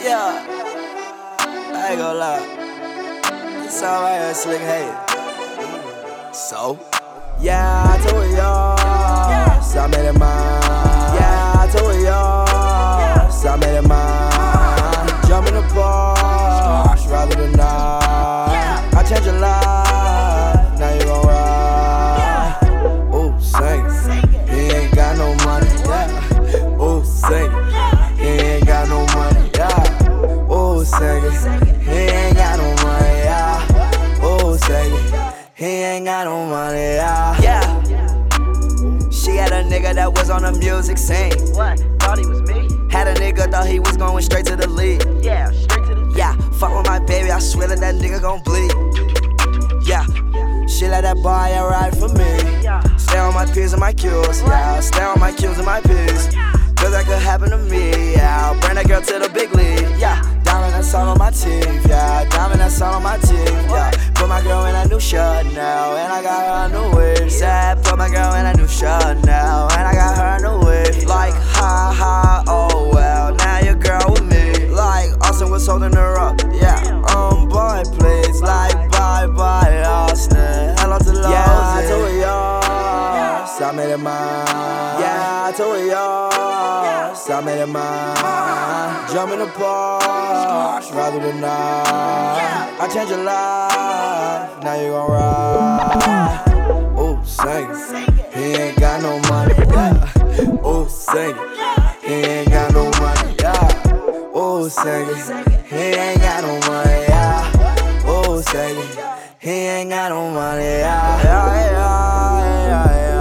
Yeah, I ain't gonna lie. This song right here, Slick Hay. So? Yeah, I told y'all, so I made it mine. Yeah, I told y'all, so I made it mine. Jump in the Porsche rather than not. I changed your life, now you gon' ride. Ooh, sing it. He ain't got no money, yeah. Ooh, sing it. He ain't got no money, yeah. Ooh, sing it. He ain't got no money, yeah. Ooh, sing it. He ain't got no money, yeah. She had a nigga that was on the music scene. What? Thought he was me? Had a nigga thought he was going straight to the league. Yeah, straight to the Yeah, fuck with my baby, I swear that nigga gon' bleed. Yeah, she let that boy ride for me. Stay on my P's and my Q's, yeah. Stay on my Q's and my P's. Cause that could happen to me, yeah. Bring that girl to the big league, yeah. Diamond that's all on my teeth, yeah. Diamond that's all on my teeth, yeah. Put my girl in a new shirt now, and I got her a new wave. Sad, put my girl in a new shirt now, and I got her a new wave. Like, ha ha, oh well, now your girl with me. Like, Austin was holding her up, yeah. Boy, please, like, bye bye, Austin. Hello to Lose. Yeah, I told y'all, so I made it mine. Yeah, I told y'all, so I made it mine. Jump in the Porsche rather than not. I changed your life, now you gon' ride. Ooh, sing it. He ain't got no money, yeah. Ooh, sing it. He ain't got no money, yeah. Ooh, sing it. He ain't got no money, yeah. Ooh, sing it. He ain't got no money, yeah. Yeah, yeah, yeah, yeah.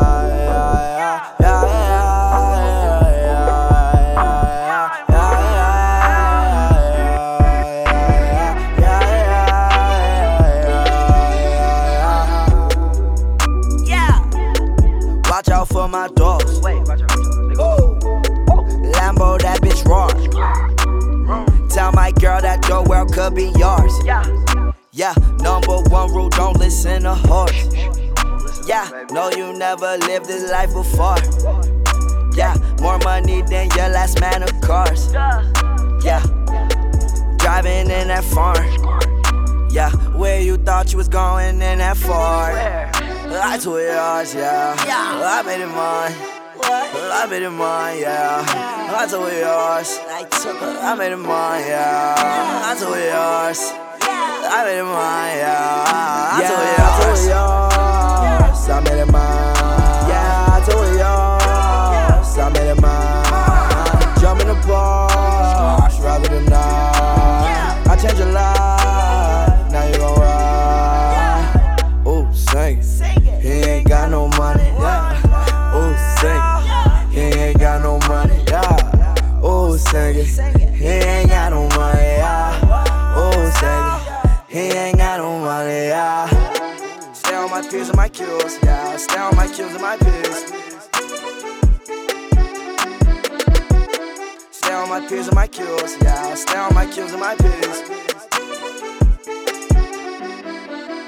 Watch out for my dogs. Wait, watch out. Lambo, that bitch raw. Tell my girl that the world could be yours. Yeah, number one rule, don't listen to horse. Yeah, no, you never lived this life before. Yeah, more money than your last man of cars. Yeah, driving in that farm. Yeah, where you thought you was going in that Ford? I told yours, yeah. I made it mine. I made it mine, yeah. I told yours. I made it mine, yeah. I told yours. I made it mine, yeah. I told yours. I made it mine. Yeah, I told yours. I made it mine. Jump in the Porsche rather than not. I changed your life, now you gon' ride. Ooh, sing it. He ain't got no money, yeah. Ooh, sing it. He ain't got no money, yeah. Ooh, sing it. He ain't got no money, yeah. Ooh, sing it. He ain't got no money, yeah. Stay on my P's and my Q's, yeah. Stay on my Q's and my P's. Stay on my P's and my Q's, yeah. Stay on my Q's and my P's.